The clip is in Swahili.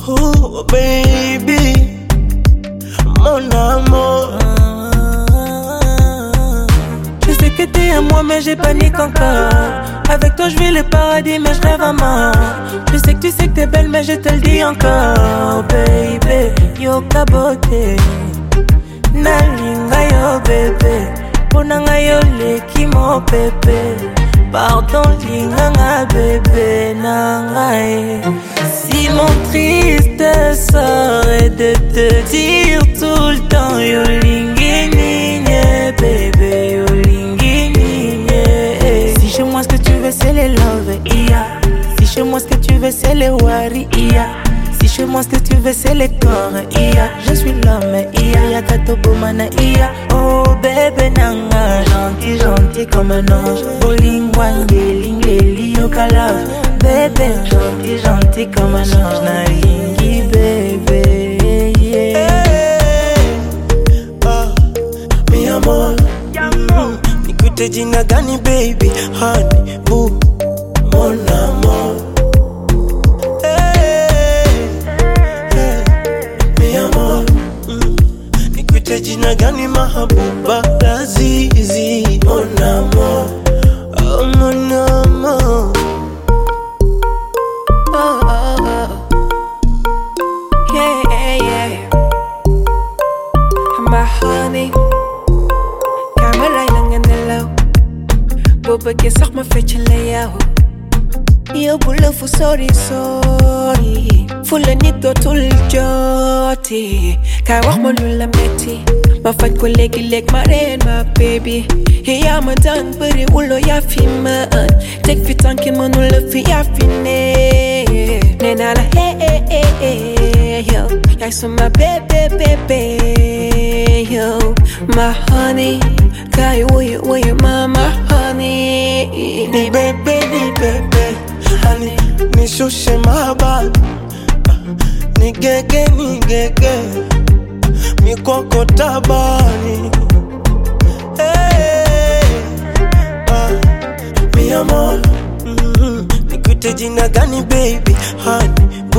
Oh baby, mon amour. Je sais que t'es à moi mais j'ai panique encore. Avec toi je vis le paradis mais je rêve à mort. Je sais que tu sais que t'es belle mais je te le dis encore. Baby, yo kabote nalinga yo bébé. Ponanga yo leki mo bébé. Pardon linganga bébé nangae. Si mon triste serait de te dire tout le temps yo lingini nye bébé yo lingini nye. Si chez moi ce que tu veux c'est les love iya. Si chez moi ce que tu veux c'est les wari iya. Si chez moi ce que tu veux c'est les corps iya. Je suis l'homme iya. Y'a Tobo mana iya. Oh bébé nanga. Gentil gentil comme un ange. Bolingwange lingeli okala. Bébé gentil gentil comme un ange. Naringi bébé yeah. Hey, mi amor. Nikute jina gani baby? Honey boo, mon amour. Jina gani mahabuba lazizi. Mon amour, oh mon amour. Oh, oh, oh. Yeah, yeah, yeah. My honey. Camera lang in the low. Boba kisak ma fetchalayaho. Yo bula fu sorry sorry. Fulla nito tul joti. Kai wax ma lula metti. Ma faj ko legi leg ma reen ma baby. Hey I'm a done bari ulo ya fi man. Tek fi tanki man ulo fi ya fi ne. Nena la hey hey hey hey yo. Jij so my baby baby yo. My honey. Kai will you my honey. Ni baby honey, ni shushe mahaba. Ni gege mi koko tabani. Hey, mi amor. Nikute jina gani baby? Honey